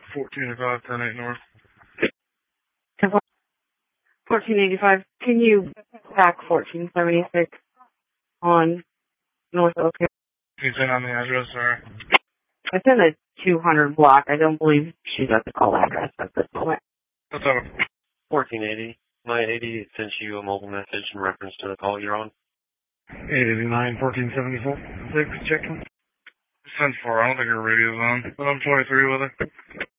1485, 10-8 North. 1485. Can you back 1476 on North Oak Hill? Can you say on the address, or? It's in the 200 block. I don't believe she's at the call address at this moment. What's up? 1480. My 80 sent you a mobile message in reference to the call you're on. 889, 1476, checking. Sent for, I don't think her radio's on, but I'm 23 with her.